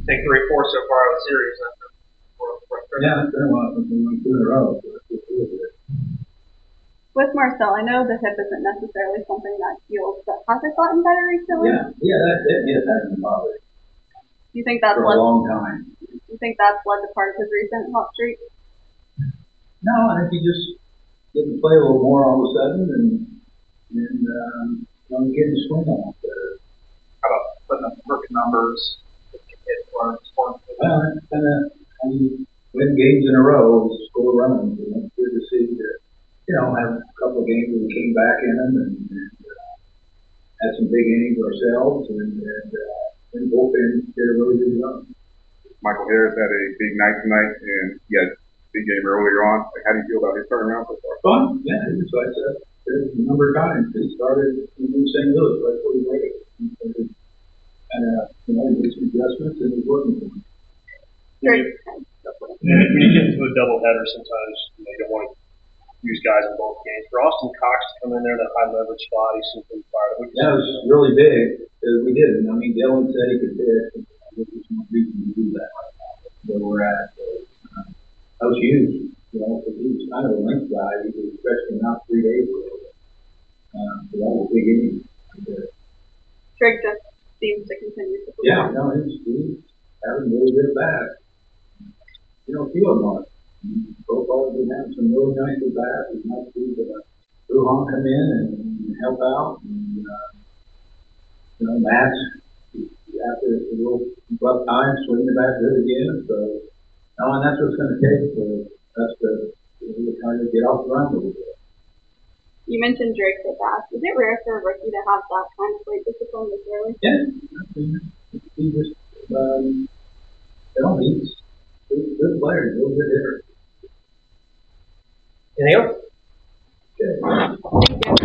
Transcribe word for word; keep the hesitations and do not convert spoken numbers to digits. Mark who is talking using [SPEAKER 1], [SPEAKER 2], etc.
[SPEAKER 1] think three, four so far out of the series.
[SPEAKER 2] Yeah, it's been a while since we went two in a row. So it's really good.
[SPEAKER 3] With Marcel, I know the hip isn't necessarily something that heals, but has it gotten better recently?
[SPEAKER 2] Yeah, yeah, that's it. Yes, that's been bothering.
[SPEAKER 3] You think that's
[SPEAKER 2] for
[SPEAKER 3] led,
[SPEAKER 2] a long time?
[SPEAKER 3] You think that's led to part of his recent hot streak?
[SPEAKER 2] No, I think he just didn't play a little more all of a sudden, and and um, you know, getting the swing on better.
[SPEAKER 1] How about putting up rookie numbers?
[SPEAKER 2] Well, it's kind of, I mean, win games in a row, score runs, and it's good to see that, you know, have a couple of games where we came back in them and, and uh, had some big innings ourselves, and, and, uh, and bullpen did a really good job.
[SPEAKER 4] Michael Harris had a big night tonight, and he had a big game earlier on. How do you feel about his turnaround so far?
[SPEAKER 2] Fun, yeah, it was like I said, a number of times he started in Saint Louis right before he made it. And, uh, you know, he made some adjustments and he's working for him.
[SPEAKER 3] Great.
[SPEAKER 5] When you get into a doubleheader, sometimes you, know, you don't want to use guys in both games. For Austin Cox to come in there, that high leverage spot, he's super fired up.
[SPEAKER 2] That was really big because we didn't. I mean, Dylan said he could pitch, and there's no reason to do that right now. Where we're at, so, uh, that was huge. You know, because he was kind of a length guy. He was stretching out three days ago. Um, so that was a big inning.
[SPEAKER 3] Drake just seems to continue to perform.
[SPEAKER 2] Yeah, no, he's, he's having a little bit of that. You know, a few of them are. So far, we've had some really nice at bats. It's nice to see uh, Ruhan come in and, and help out. And, uh, you know, Matt's after a little rough time, swinging the bat good again. So, no, and that's what it's going to take for us to really kind of get off the ground a little bit.
[SPEAKER 3] You mentioned Drake at bats. Is it rare for a rookie to have that kind of plate discipline this early?
[SPEAKER 2] Yeah, I mean, he just, um, you know, he's a good player, he's a good hitter.
[SPEAKER 1] Anything else?
[SPEAKER 2] Okay.
[SPEAKER 3] Thank you.